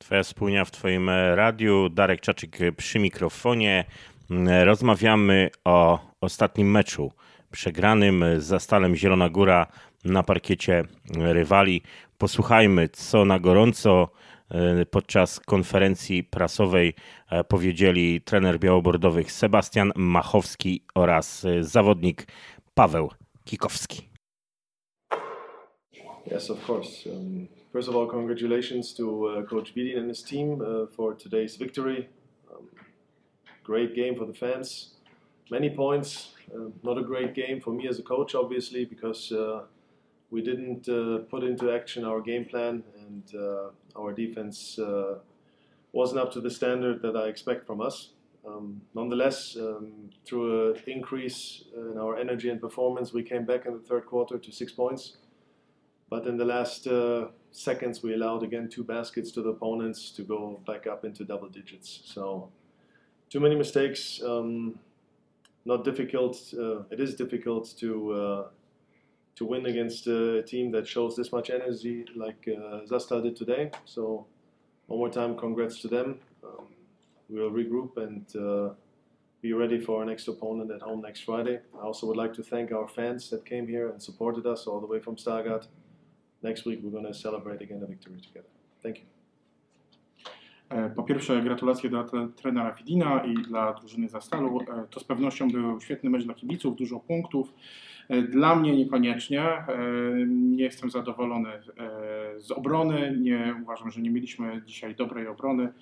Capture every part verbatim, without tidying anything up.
Twoja spółnia w Twoim radiu, Darek Czaczyk przy mikrofonie. Rozmawiamy o ostatnim meczu przegranym z Zastalem Zielona Góra na parkiecie rywali. Posłuchajmy, co na gorąco podczas konferencji prasowej powiedzieli trener białobordowych Sebastian Machowski oraz zawodnik Paweł Kikowski. Yes, of course. Um, first of all, congratulations to uh, Coach Vidin and his team uh, for today's victory. Um, great game for the fans. Many points. Uh, not a great game for me as a coach, obviously, because uh, we didn't uh, put into action our game plan, and uh, our defense uh, wasn't up to the standard that I expect from us. Um, nonetheless, um, through an increase in our energy and performance, we came back in the third quarter to six points. But in the last uh, seconds, we allowed again two baskets to the opponents to go back up into double digits. So, too many mistakes. Um, not difficult. Uh, it is difficult to uh, to win against a team that shows this much energy like uh, Zastal did today. So, one more time, congrats to them. Um, we'll regroup and uh, be ready for our next opponent at home next Friday. I also would like to thank our fans that came here and supported us all the way from Stargard. Next week we're going to celebrate again a victory together. Thank you. Po pierwsze, gratulacje dla trenera Widina i dla drużyny Zastalu. To z pewnością był świetny mecz dla kibiców, dużo punktów. Dla mnie niekoniecznie. Nie jestem zadowolony z obrony. Nie uważam, że nie mieliśmy dzisiaj dobrej obrony.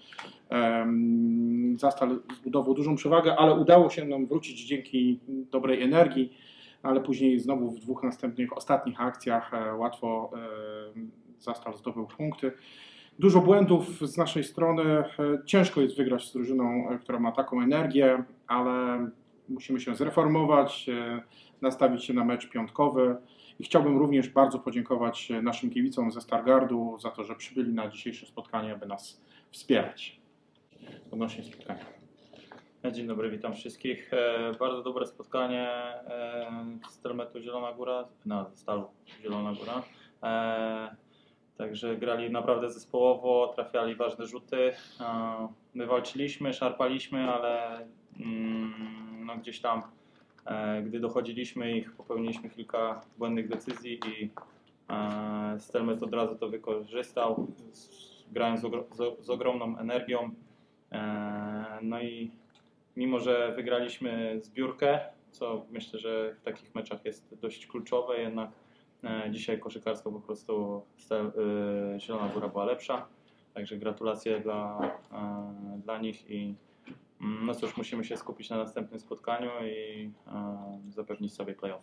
Zastal zbudował dużą przewagę, ale udało się nam wrócić dzięki dobrej energii. Ale później znowu w dwóch następnych, ostatnich akcjach łatwo Zastal zdobył punkty. Dużo błędów z naszej strony. Ciężko jest wygrać z drużyną, która ma taką energię, ale musimy się zreformować, nastawić się na mecz piątkowy. I chciałbym również bardzo podziękować naszym kibicom ze Stargardu za to, że przybyli na dzisiejsze spotkanie, aby nas wspierać odnośnie spotkania. Dzień dobry, witam wszystkich. E, bardzo dobre spotkanie e, z Telmetu Zielona Góra, na Stalu Zielona Góra. E, także grali naprawdę zespołowo, trafiali ważne rzuty. E, my walczyliśmy, szarpaliśmy, ale mm, no gdzieś tam, e, gdy dochodziliśmy ich, popełniliśmy kilka błędnych decyzji i e, Stelmet od razu to wykorzystał, z, grając z, ogro, z, z ogromną energią. E, no i mimo że wygraliśmy zbiórkę, co myślę, że w takich meczach jest dość kluczowe, jednak e, dzisiaj koszykarsko po prostu stel, e, Zielona Góra była lepsza. Także gratulacje dla, e, dla nich i no cóż, musimy się skupić na następnym spotkaniu i e, zapewnić sobie playoff.